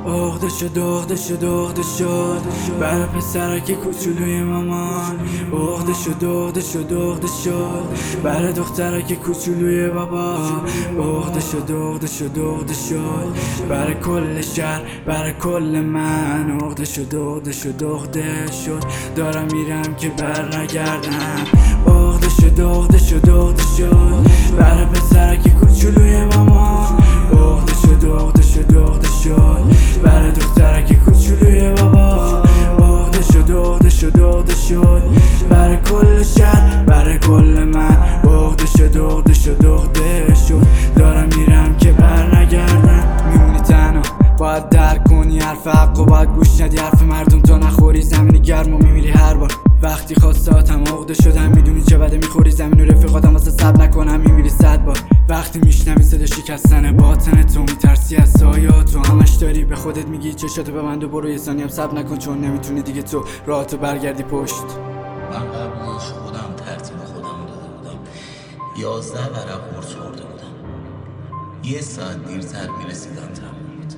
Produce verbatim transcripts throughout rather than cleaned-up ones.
اغده شد اغده شد اغده شد برا پسرک کوچولوی مامان. اغده شد اغده شد اغده شد برا دخترک کوچولوی بابا. اغده شد اغده شد اغده شد برا کل شهر برا کل من. اغده شد اغده شد اغده شد دارم میرم که بر نگردم. اغده شد اغده شد اغده شد برا پسرک کوچولوی مامان. اغده شد اغده شد اغده شد برا دخترک کوچولوی بابا. اغده شد اغده شد اغده شد برا کل شهر برا کل من. اغده شد اغده شد اغده شد دارم میرم که بر نگردم. میمونی تنها باید درک کنی حرف حق و باید گوش ندی حرف مردم تا نخوری زمینی گرم و میمیری هر بار وقتی خواستاتم. عقده شدم میدونی چه بده میخوری زمین و رفیقاتم واسه صبر نکنم میمیری صد بار. وقتی میشنوی صدا شکستن باطن تو میترسی از سایات تو همش داری به خودت میگی چشاتو ببند و برو یه ثانیه هم صبر نکن چون نمیتونی دیگه تو راحتو برگردی پشت. من قبلش خودم ترتیب خودم داده بودم، یازده ورق قرص خورده بودم، یه ساعت دیرتر میرسیدم تمرینات.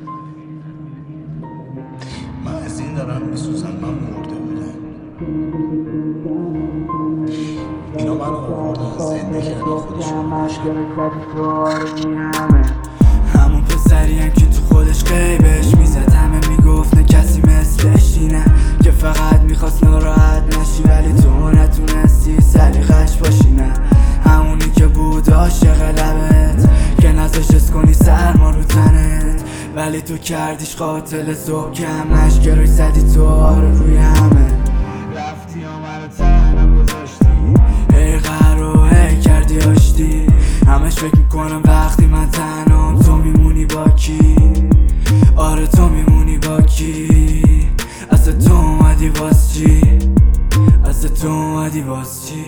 من از این دارم میسوزم، من مرده بودم. اینا من آوردن زنده کردن خودشون همون پسریم که تو خودش غیبش میزد همه میگفت نه کسی مثلش اینه که فقط میخواست ناراحت نشی ولی تو نتونستی سلیقش باشی. نه همونی که بود عاشق لبت که نذاش حس کنی سرما رو تنت ولی تو کردیش قاتل صبح که همش گروی زدی تو آره روی همه. رفتی و منو تنها گذاشتی ای قرار هی کردی آشتی. همش فکر میکنم وقتی من تنهام تو میمونی با کی. آره تو میمونی با کی. اصلا تو اومدی واس چی. اصلا تو اومدی واس چی.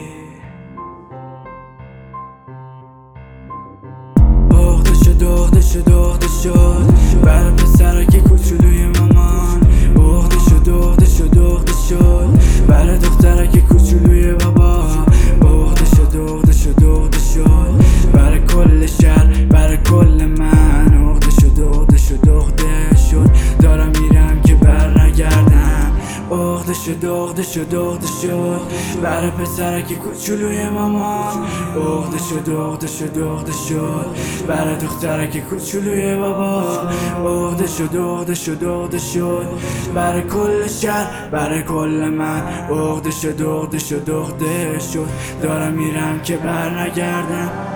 اغده شد اغده شد اغده شد برا پسرک کوچولوی مامان. اغده شد اغده شد اغده شد برا دخترک کوچولوی بابا. اغده شد اغده شد اغده شد برا کل شهر برا کل من. اغده شد اغده شد اغده شد دارم میرم که بر نگردم. اغده شد اغده شد اغده شد برا پسرک کوچولوی مامان. اغده شد اغده شد اغده شد برا دخترک کوچولوی بابا. اغده شد اغده شد اغده شد برا کل شهر برا کل من. اغده شد اغده شد اغده شد دارم میرم که بر نگردم.